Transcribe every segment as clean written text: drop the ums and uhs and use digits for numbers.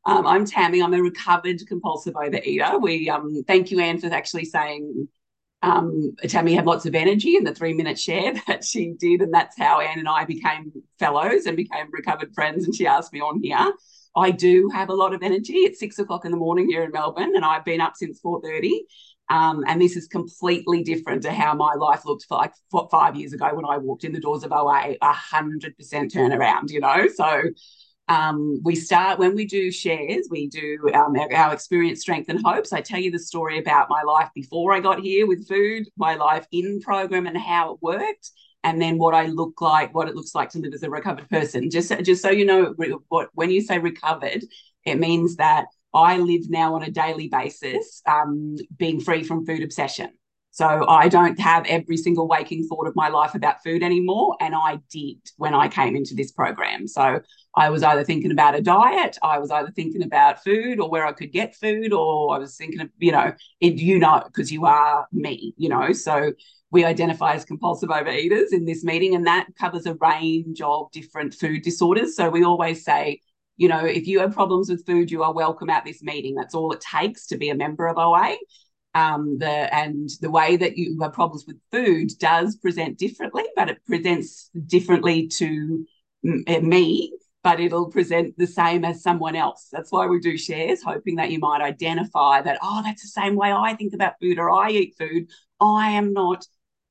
I'm Tammy. I'm a recovered compulsive overeater. We thank you, Anne, for actually saying Tammy had lots of energy in the 3 minute share that she did, and that's how Anne and I became fellows and became recovered friends. And she asked me on here. I do have a lot of energy. It's 6 o'clock in the morning here in Melbourne, and I've been up since 4:30. And this is completely different to how my life looked for like 5 years ago when I walked in the doors of OA. 100% turnaround, you know. So we start when we do shares, we do our experience, strength, and hopes. I tell you the story about my life before I got here with food, my life in program, and how it worked, and then what I look like, what it looks like to live as a recovered person. Just so you know, what when you say recovered, it means that I live now on a daily basis, being free from food obsession. So I don't have every single waking thought of my life about food anymore, and I did when I came into this program. So I was either thinking about a diet, I was either thinking about food or where I could get food, or I was thinking of, because you are me, So we identify as compulsive overeaters in this meeting, and that covers a range of different food disorders. So we always say, if you have problems with food, you are welcome at this meeting. That's all it takes to be a member of OA. The way that you have problems with food does present differently, but it presents differently to me, but it'll present the same as someone else. That's why we do shares, hoping that you might identify that, oh, that's the same way I think about food or I eat food. I am not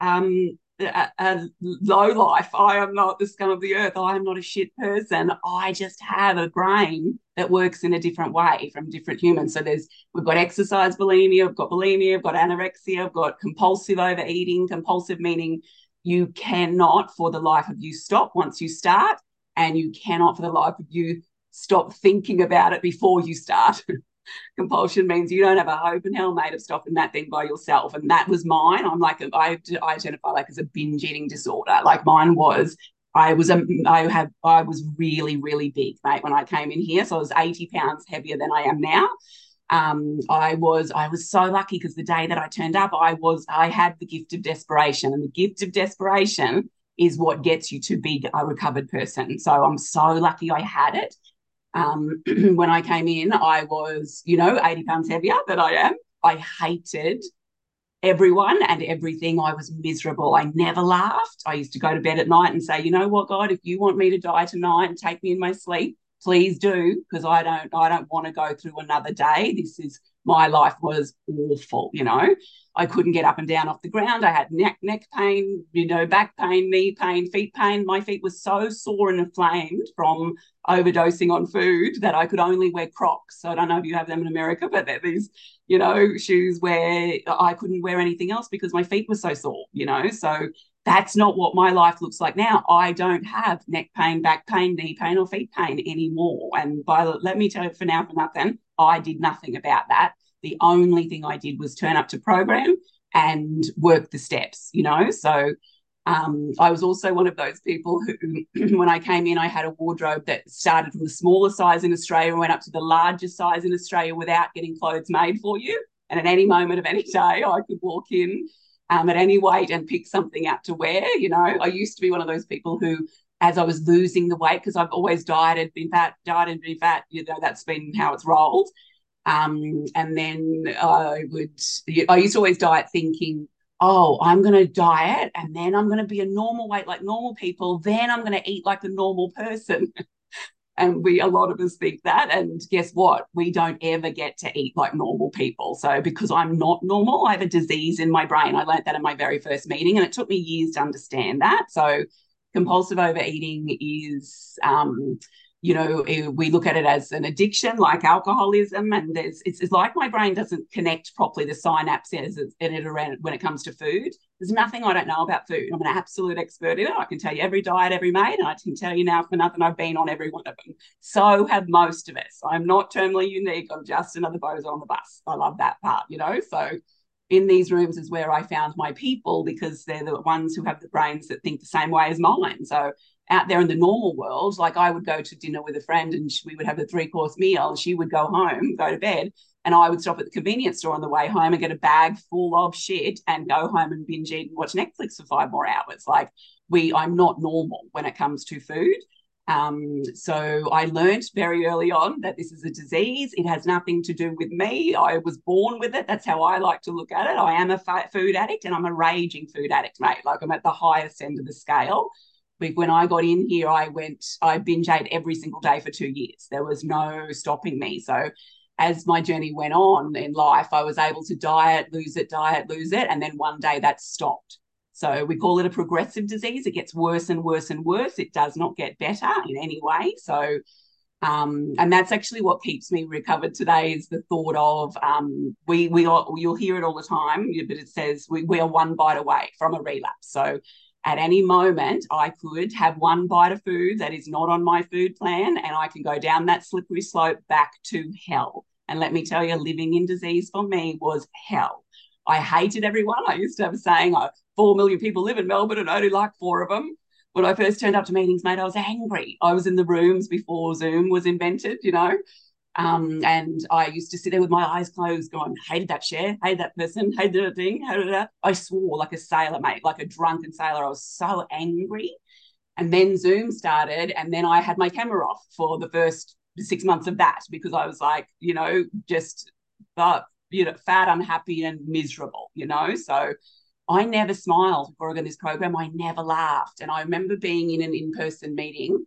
a low life. I am not the scum of the earth. I am not a shit person. I just have a brain that works in a different way from different humans. So we've got exercise bulimia, we've got anorexia, we've got compulsive overeating. Compulsive meaning you cannot for the life of you stop once you start, and you cannot for the life of you stop thinking about it before you start. Compulsion means you don't have a hope in hell, mate, of stopping that thing by yourself. And that was mine. I identify like as a binge eating disorder. Like mine was, I was really, really big, mate, when I came in here. So I was 80 pounds heavier than I am now. I was so lucky because the day that I turned up, I had the gift of desperation, and the gift of desperation is what gets you to be a recovered person. So I'm so lucky I had it. When I came in, I was, 80 pounds heavier than I am. I hated everyone and everything. I was miserable. I never laughed. I used to go to bed at night and say, you know what, God, if you want me to die tonight and take me in my sleep, please do, because I don't want to go through another day. My life was awful, I couldn't get up and down off the ground. I had neck pain, back pain, knee pain, feet pain. My feet were so sore and inflamed from overdosing on food that I could only wear Crocs. So I don't know if you have them in America, but they're these, shoes where I couldn't wear anything else because my feet were so sore, So that's not what my life looks like now. I don't have neck pain, back pain, knee pain, or feet pain anymore. And let me tell you, for now, for nothing, I did nothing about that. The only thing I did was turn up to program and work the steps, So I was also one of those people who, when I came in, I had a wardrobe that started from the smaller size in Australia and went up to the largest size in Australia without getting clothes made for you. And at any moment of any day, I could walk in at any weight and pick something out to wear. I used to be one of those people who, as I was losing the weight, because I've always dieted, been fat, that's been how it's rolled. And then I used to always diet thinking, oh, I'm going to diet and then I'm going to be a normal weight like normal people. Then I'm going to eat like a normal person. And a lot of us think that. And guess what? We don't ever get to eat like normal people. So because I'm not normal, I have a disease in my brain. I learned that in my very first meeting, and it took me years to understand that. So compulsive overeating is, we look at it as an addiction like alcoholism, and it's like my brain doesn't connect properly the synapses in it around when it comes to food. There's nothing I don't know about food. I'm an absolute expert in it. I can tell you every diet ever made, and I can tell you now for nothing I've been on every one of them. So have most of us. I'm not terminally unique. I'm just another bozo on the bus. I love that part, So in these rooms is where I found my people, because they're the ones who have the brains that think the same way as mine. So out there in the normal world, like I would go to dinner with a friend and we would have a 3-course meal, and she would go home, go to bed, and I would stop at the convenience store on the way home and get a bag full of shit and go home and binge eat and watch Netflix for 5 more hours. Like I'm not normal when it comes to food. So I learned very early on that this is a disease. It has nothing to do with me. I was born with it. That's how I like to look at it. I am a food addict, and I'm a raging food addict, mate. Like, I'm at the highest end of the scale. When I got in here, I binge ate every single day for 2 years. There was no stopping me. So as my journey went on in life, I was able to diet, lose it, and then one day that stopped. So we call it a progressive disease. It gets worse and worse and worse. It does not get better in any way. So, and that's actually what keeps me recovered today, is the thought of you'll hear it all the time, but it says we are one bite away from a relapse. So at any moment, I could have one bite of food that is not on my food plan, and I can go down that slippery slope back to hell. And let me tell you, living in disease for me was hell. I hated everyone. I used to have a saying, 4 million people live in Melbourne and I only like 4 of them. When I first turned up to meetings, mate, I was angry. I was in the rooms before Zoom was invented, and I used to sit there with my eyes closed going, hated that share, hated that person, hated that thing. I swore like a sailor, mate, like a drunken sailor. I was so angry. And then Zoom started, and then I had my camera off for the first 6 months of that, because I was like, just fat, unhappy, and miserable. So I never smiled before I got this program. I never laughed. And I remember being in an in-person meeting,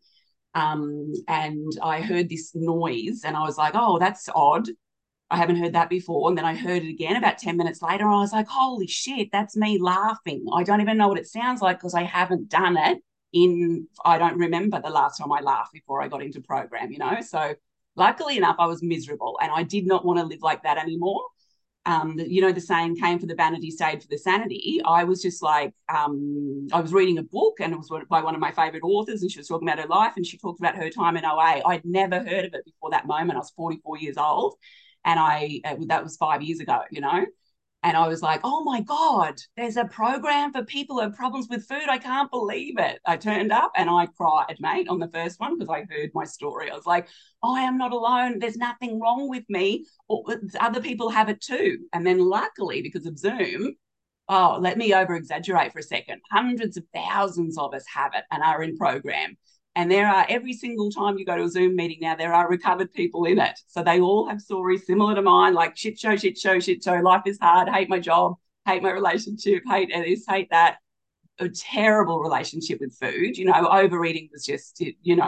and I heard this noise, and I was like, oh, that's odd. I haven't heard that before. And then I heard it again about 10 minutes later. And I was like, holy shit, that's me laughing. I don't even know what it sounds like, because I haven't done it I don't remember the last time I laughed before I got into program. So luckily enough, I was miserable, and I did not want to live like that anymore. The saying, came for the vanity, stayed for the sanity. I was just like, I was reading a book, and it was by one of my favorite authors, and she was talking about her life, and she talked about her time in OA. I'd never heard of it before that moment. I was 44 years old, and that was 5 years ago. And I was like, oh my God, there's a program for people who have problems with food. I can't believe it. I turned up and I cried, mate, on the first one, because I heard my story. I was like, I am not alone. There's nothing wrong with me. Other people have it too. And then luckily, because of Zoom, let me over exaggerate for a second. Hundreds of thousands of us have it and are in program. And there are, every single time you go to a Zoom meeting now, there are recovered people in it. So they all have stories similar to mine, like shit show, shit show, shit show. Life is hard. Hate my job. Hate my relationship. Hate this. Hate that. A terrible relationship with food. Overeating was just,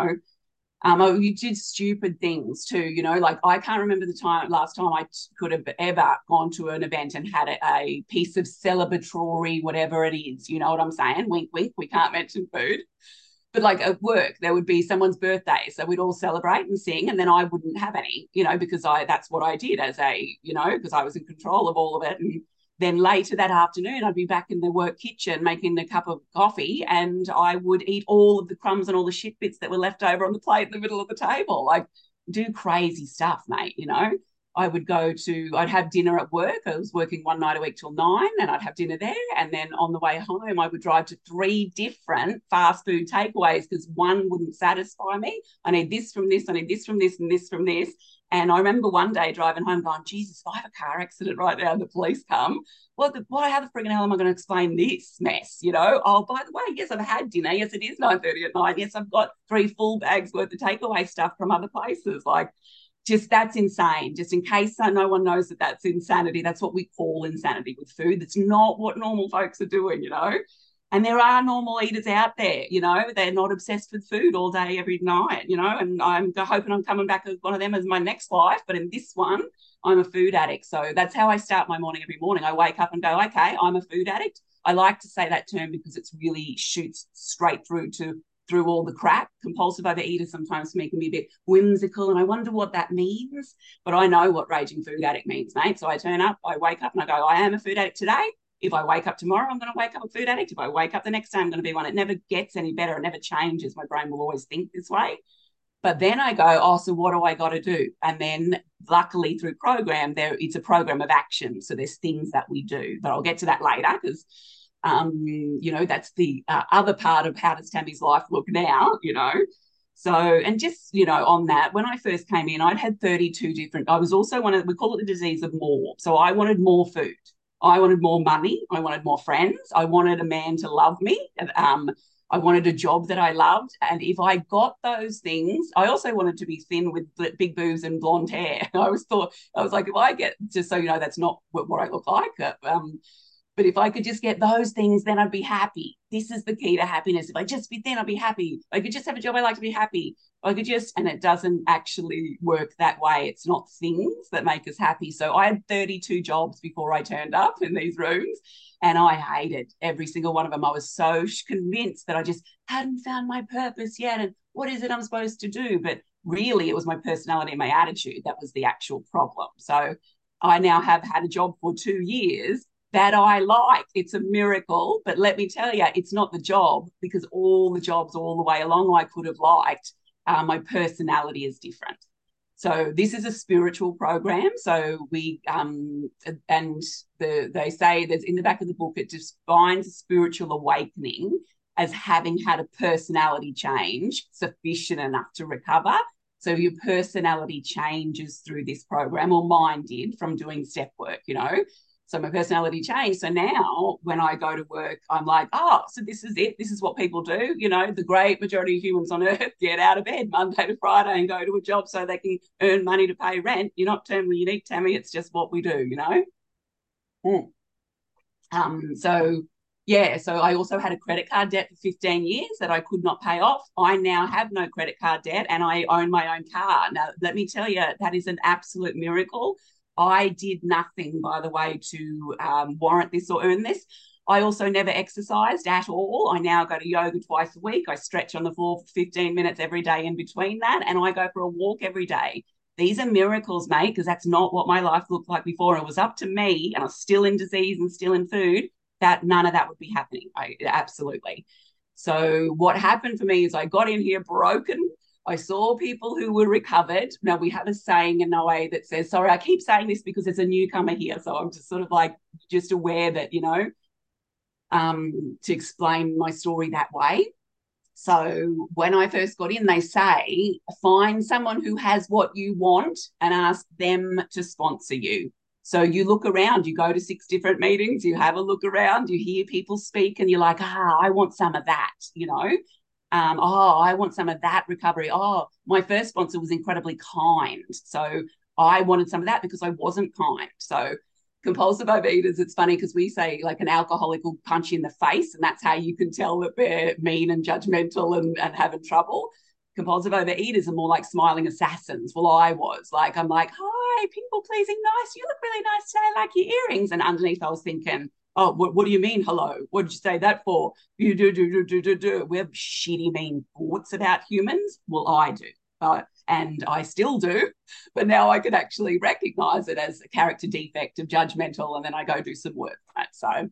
you did stupid things too. Like, I can't remember last time I could have ever gone to an event and had a piece of celebratory, whatever it is. You know what I'm saying? Wink, wink. We can't mention food. But like at work, there would be someone's birthday, so we'd all celebrate and sing, and then I wouldn't have any, because that's what I did because I was in control of all of it. And then later that afternoon, I'd be back in the work kitchen making a cup of coffee, and I would eat all of the crumbs and all the shit bits that were left over on the plate in the middle of the table. Like, do crazy stuff, mate. I'd have dinner at work. I was working one night a week till 9, and I'd have dinner there. And then on the way home, I would drive to 3 different fast food takeaways, because one wouldn't satisfy me. I need this from this, I need this from this, and this from this. And I remember one day driving home going, Jesus, if I have a car accident right now and the police come, how the frigging hell am I going to explain this mess? Oh, by the way, yes, I've had dinner. Yes, it is 9:30 at night. Yes, I've got 3 full bags worth of takeaway stuff from other places. Like, just, that's insane. Just in case no one knows that that's insanity, that's what we call insanity with food. That's not what normal folks are doing. And there are normal eaters out there, they're not obsessed with food all day, every night, and I'm hoping I'm coming back as one of them as my next life. But in this one, I'm a food addict. So that's how I start my morning every morning. I wake up and go, okay, I'm a food addict. I like to say that term because it's really shoots straight through all the crap. Compulsive overeater sometimes can be a bit whimsical, and I wonder what that means. But I know what raging food addict means, mate. So I turn up, I wake up and I go, I am a food addict today. If I wake up tomorrow, I'm going to wake up a food addict. If I wake up the next day, I'm going to be one. It never gets any better. It never changes. My brain will always think this way. But then I go, oh, so what do I got to do? And then luckily through program, it's a program of action. So there's things that we do. But I'll get to that later, because that's the other part of how does Tammy's life look now. So, and just, on that, when I first came in, I'd had 32 different, I was also we call it the disease of more. So I wanted more food. I wanted more money. I wanted more friends. I wanted a man to love me. I wanted a job that I loved. And if I got those things, I also wanted to be thin with big boobs and blonde hair. I always thought, I was like, if I get, just so you know, that's not what I look like. But if I could just get those things, then I'd be happy. This is the key to happiness. If I just be thin, I'd be happy. If I could just have a job I like to be happy. I could just, and it doesn't actually work that way. It's not things that make us happy. So I had 32 jobs before I turned up in these rooms, and I hated every single one of them. I was so convinced that I just hadn't found my purpose yet. And what is it I'm supposed to do? But really, it was my personality and my attitude that was the actual problem. So I now have had a job for 2 years that I like. It's a miracle. But let me tell you, it's not the job, because all the jobs all the way along I could have liked. My personality is different. So this is a spiritual program. So we they say there's in the back of the book, it defines a spiritual awakening as having had a personality change sufficient enough to recover. So your personality changes through this program, or mine did from doing step work, you know. So my personality changed. So now when I go to work, I'm like, oh, so this is it. This is what people do. You know, the great majority of humans on earth get out of bed Monday to Friday and go to a job so they can earn money to pay rent. You're not terminally unique, Tammy. It's just what we do, you know? Mm. So yeah, so I also had a credit card debt for 15 years that I could not pay off. I now have no credit card debt and I own my own car. Now, let me tell you, that is an absolute miracle. I did nothing, by the way, to warrant this or earn this. I also never exercised at all. I now go to yoga twice a week. I stretch on the floor for 15 minutes every day in between that, and I go for a walk every day. These are miracles, mate, because that's not what my life looked like before. It was up to me, and I was still in disease and still in food, that none of that would be happening. Absolutely. So what happened for me is I got in here broken. I saw people who were recovered. Now, we have a saying in OA that says, sorry, I keep saying this because there's a newcomer here. So I'm just sort of like, just aware that, you know, to explain my story that way. So when I first got in, they say, find someone who has what you want and ask them to sponsor you. So you look around, you go to 6 different meetings, you have a look around, you hear people speak, and you're like, I want some of that, you know. I want some of that recovery. Oh, my first sponsor was incredibly kind. So I wanted some of that because I wasn't kind. So compulsive overeaters, it's funny because we say like an alcoholic will punch you in the face, and that's how you can tell that they're mean and judgmental and having trouble. Compulsive overeaters are more like smiling assassins. Well, I was like, I'm like, hi, people pleasing, nice. You look really nice today. I like your earrings. And underneath, I was thinking, oh, what do you mean, hello? What did you say that for? You do. We have shitty, mean thoughts about humans. Well, I do. And I still do, but now I can actually recognize it as a character defect of judgmental, and then I go do some work. Right? So,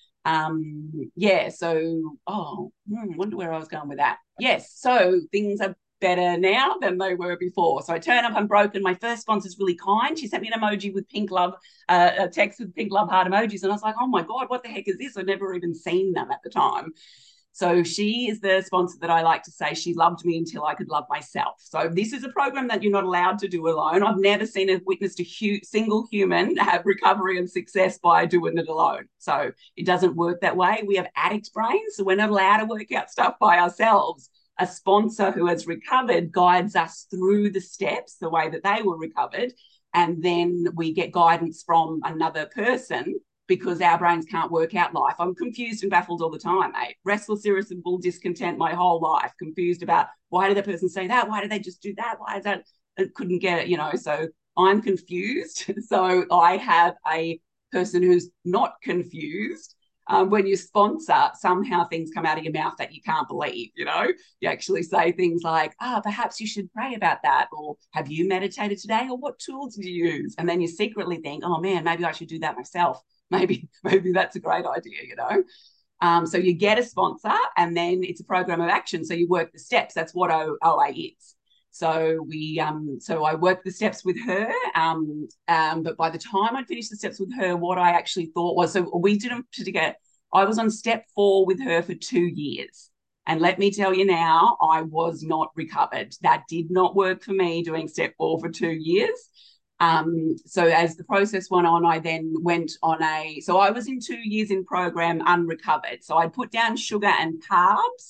yeah. So, wonder where I was going with that. Yes. So things are better now than they were before. So I turn up, I'm broken. My first sponsor's really kind. She sent me an emoji with pink love, a text with pink love heart emojis, and I was like, oh my God, what the heck is this? I'd never even seen them at the time. So she is the sponsor that I like to say she loved me until I could love myself. So this is a program that you're not allowed to do alone. I've never seen a witnessed a single human have recovery and success by doing it alone. So it doesn't work that way. We have addict brains, so we're not allowed to work out stuff by ourselves. A sponsor who has recovered guides us through the steps, the way that they were recovered, and then we get guidance from another person, because our brains can't work out life. I'm confused and baffled all the time, mate. Restless, irritable, discontent my whole life, confused about why did that person say that? Why did they just do that? Why is that? I couldn't get it, you know. So I'm confused. So I have a person who's not confused. When you sponsor, somehow things come out of your mouth that you can't believe, you know. You actually say things like, perhaps you should pray about that, or have you meditated today, or what tools did you use? And then you secretly think, oh man, maybe I should do that myself. Maybe that's a great idea, you know. So you get a sponsor, and then it's a program of action. So you work the steps. That's what OA is. So so I worked the steps with her. But by the time I'd finished the steps with her, what I actually thought was, so we did them together. I was on step 4 with her for 2 years. And let me tell you now, I was not recovered. That did not work for me, doing step 4 for 2 years. So as the process went on, I then went on so I was in 2 years in program unrecovered. So I'd put down sugar and carbs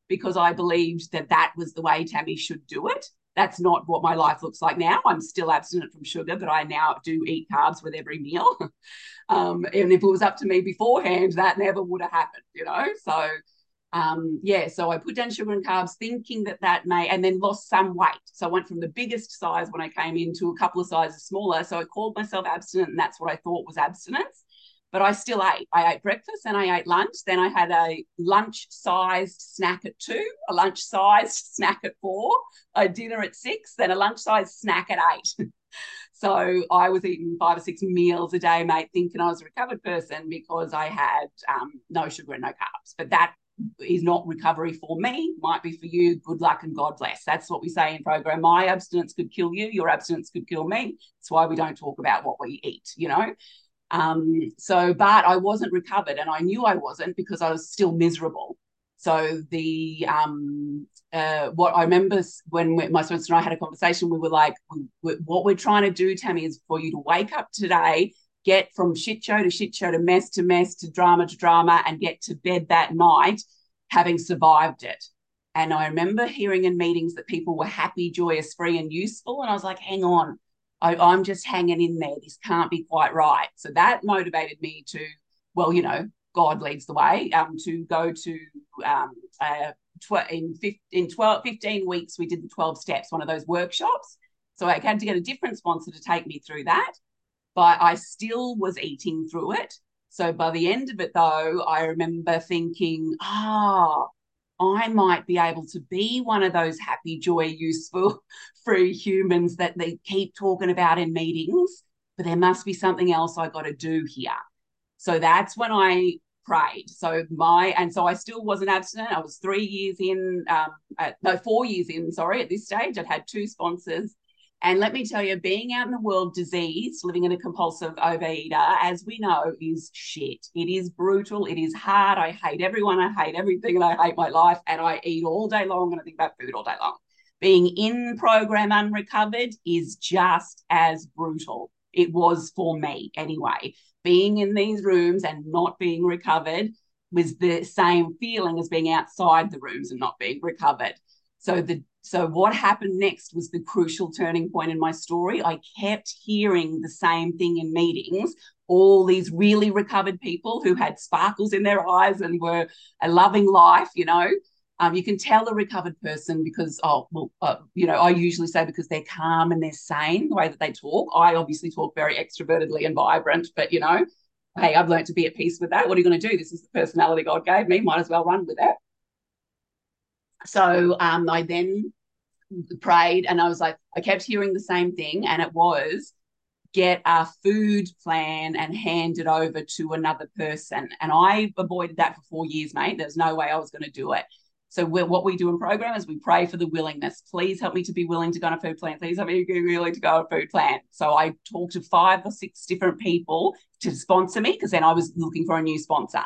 because I believed that that was the way Tammy should do it. That's not what my life looks like now. I'm still abstinent from sugar, but I now do eat carbs with every meal. And if it was up to me beforehand, that never would have happened, you know? So, yeah, so I put down sugar and carbs thinking that that may, and then lost some weight. So I went from the biggest size when I came in to a couple of sizes smaller. So I called myself abstinent, and that's what I thought was abstinence. But I still ate. I ate breakfast and I ate lunch. Then I had a lunch-sized snack at 2, a lunch-sized snack at 4, a dinner at 6, then a lunch-sized snack at 8. So I was eating 5 or 6 meals a day, mate, thinking I was a recovered person because I had no sugar and no carbs. But that is not recovery for me. Might be for you. Good luck and God bless. That's what we say in program. My abstinence could kill you. Your abstinence could kill me. That's why we don't talk about what we eat, you know. But I wasn't recovered, and I knew I wasn't because I was still miserable. So what I remember when my sponsor and I had a conversation, we were like, what we're trying to do, Tammy, is for you to wake up today, get from shit show to mess to drama, and get to bed that night having survived it. And I remember hearing in meetings that people were happy, joyous, free, and useful. And I was like, hang on, I'm just hanging in there. This can't be quite right. So that motivated me to, well, you know, God leads the way, to go to in 15 weeks, we did the 12 steps, one of those workshops. So I had to get a different sponsor to take me through that, but I still was eating through it. So by the end of it, though, I remember thinking, I might be able to be one of those happy, joy, useful, free humans that they keep talking about in meetings, but there must be something else I got to do here. So that's when I prayed. So I still wasn't abstinent. I was 4 years in, at this stage. I'd had 2 sponsors. And let me tell you, being out in the world diseased, living in a compulsive overeater, as we know, is shit. It is brutal. It is hard. I hate everyone. I hate everything. And I hate my life. And I eat all day long and I think about food all day long. Being in program unrecovered is just as brutal. It was for me anyway. Being in these rooms and not being recovered was the same feeling as being outside the rooms and not being recovered. So what happened next was the crucial turning point in my story. I kept hearing the same thing in meetings, all these really recovered people who had sparkles in their eyes and were a loving life, you know. You can tell a recovered person because, I usually say because they're calm and they're sane, the way that they talk. I obviously talk very extrovertedly and vibrant, but, you know, hey, I've learned to be at peace with that. What are you going to do? This is the personality God gave me. Might as well run with it. So I then prayed and I was like, I kept hearing the same thing, and it was get a food plan and hand it over to another person. And I avoided that for 4 years, mate. There's no way I was going to do it. So what we do in program is we pray for the willingness. Please help me to be willing to go on a food plan. Please help me to be willing to go on a food plan. So I talked to 5 or 6 different people to sponsor me, because then I was looking for a new sponsor.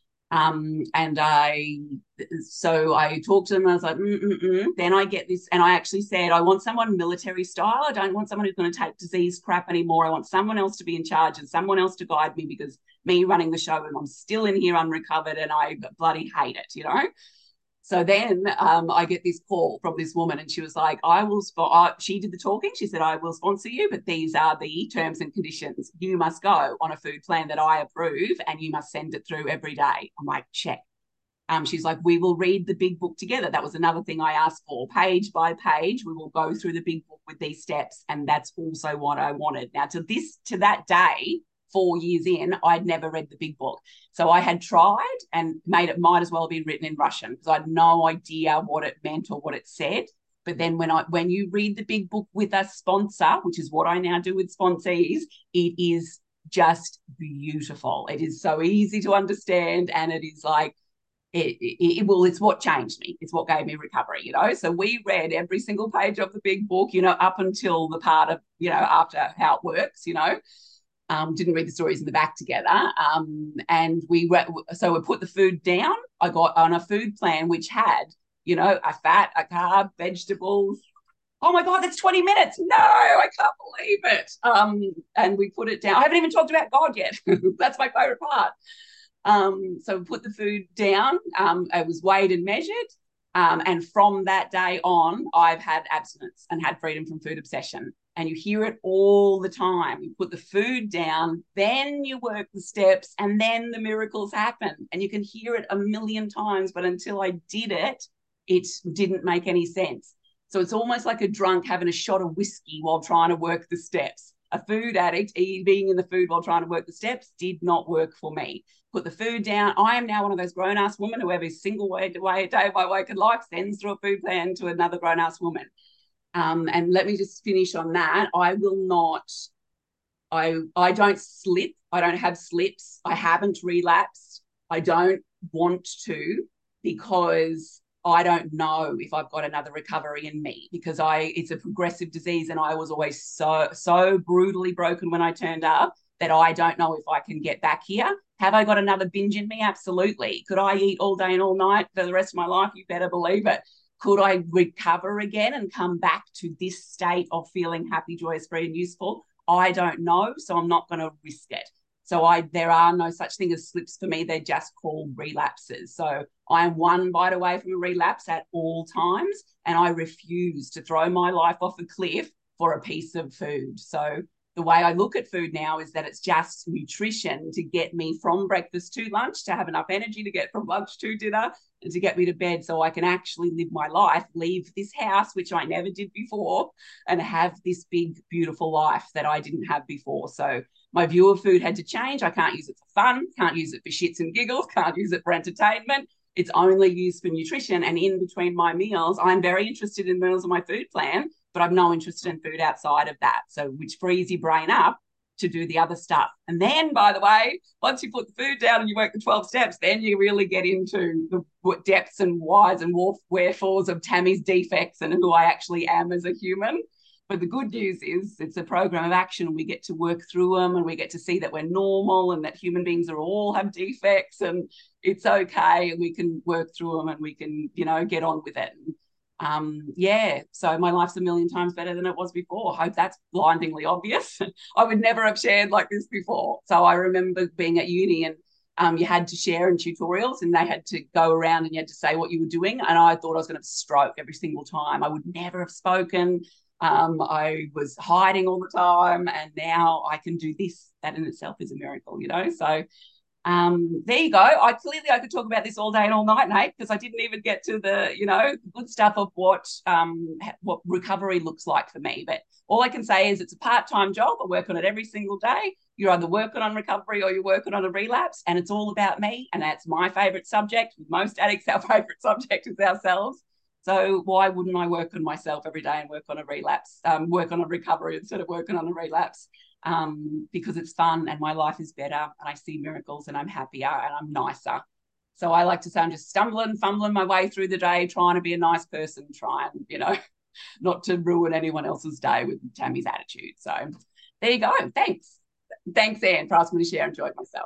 So I talked to them and I was like, Then I get this, and I actually said, I want someone military style. I don't want someone who's going to take disease crap anymore. I want someone else to be in charge and someone else to guide me, because me running the show and I'm still in here unrecovered and I bloody hate it, you know? So then I get this call from this woman, and she was like, she did the talking. She said, I will sponsor you, but these are the terms and conditions. You must go on a food plan that I approve and you must send it through every day. I'm like, check. She's like, we will read the big book together. That was another thing I asked for. Page by page, we will go through the big book with these steps. And that's also what I wanted. Now, to that day, 4 years in, I'd never read the big book. So I had tried and might as well have been written in Russian, because I had no idea what it meant or what it said. But then when you read the big book with a sponsor, which is what I now do with sponsees, it is just beautiful. It is so easy to understand, and it is like, it's what changed me. It's what gave me recovery, you know. So we read every single page of the big book, you know, up until the part of, you know, after how it works, you know. Didn't read the stories in the back together. And we put the food down. I got on a food plan which had, you know, a fat, a carb, vegetables. Oh my God, that's 20 minutes. No, I can't believe it. And we put it down. I haven't even talked about God yet. That's my favorite part. So we put the food down. It was weighed and measured. And from that day on, I've had abstinence and had freedom from food obsession. And you hear it all the time. You put the food down, then you work the steps, and then the miracles happen. And you can hear it a million times, but until I did it, it didn't make any sense. So it's almost like a drunk having a shot of whiskey while trying to work the steps. A food addict being in the food while trying to work the steps did not work for me. Put the food down. I am now one of those grown-ass women who every single day of my waking life sends through a food plan to another grown-ass woman. And let me just finish on that. I will not, I don't slip. I don't have slips. I haven't relapsed. I don't want to, because I don't know if I've got another recovery in me, because it's a progressive disease, and I was always so brutally broken when I turned up that I don't know if I can get back here. Have I got another binge in me? Absolutely. Could I eat all day and all night for the rest of my life? You better believe it. Could I recover again and come back to this state of feeling happy, joyous, free, and useful? I don't know, so I'm not going to risk it. So there are no such thing as slips for me. They're just called relapses. So I am one bite away from a relapse at all times, and I refuse to throw my life off a cliff for a piece of food. So the way I look at food now is that it's just nutrition to get me from breakfast to lunch, to have enough energy to get from lunch to dinner, and to get me to bed so I can actually live my life, leave this house, which I never did before, and have this big, beautiful life that I didn't have before. So my view of food had to change. I can't use it for fun, can't use it for shits and giggles, can't use it for entertainment. It's only used for nutrition. And in between my meals, I'm very interested in meals on my food plan, but I've no interest in food outside of that. So which frees your brain up to do the other stuff. And then, by the way, once you put the food down and you work the 12 steps, then you really get into the depths and whys and wherefores of Tammy's defects and who I actually am as a human. But the good news is it's a program of action, and we get to work through them, and we get to see that we're normal and that human beings are all have defects, and it's okay, and we can work through them, and we can, get on with it. So my life's a million times better than it was before. I hope that's blindingly obvious. I would never have shared like this before. So I remember being at uni, and you had to share in tutorials, and they had to go around and you had to say what you were doing. And I thought I was going to have a stroke every single time. I would never have spoken. I was hiding all the time, and now I can do this. That in itself is a miracle, So there you go. I could talk about this all day and all night, Nate, because I didn't even get to the good stuff of what recovery looks like for me. But all I can say is it's a part-time job. I work on it every single day. You're either working on recovery or you're working on a relapse, and it's all about me. And that's my favorite subject. With most addicts, our favorite subject is ourselves. So why wouldn't I work on myself every day and work on a relapse, work on a recovery instead of working on a relapse? Because it's fun and my life is better, and I see miracles, and I'm happier and I'm nicer. So I like to say I'm just stumbling, fumbling my way through the day, trying to be a nice person, trying, not to ruin anyone else's day with Tammy's attitude. So there you go. Thanks. Thanks, Anne, for asking me to share. I enjoyed myself.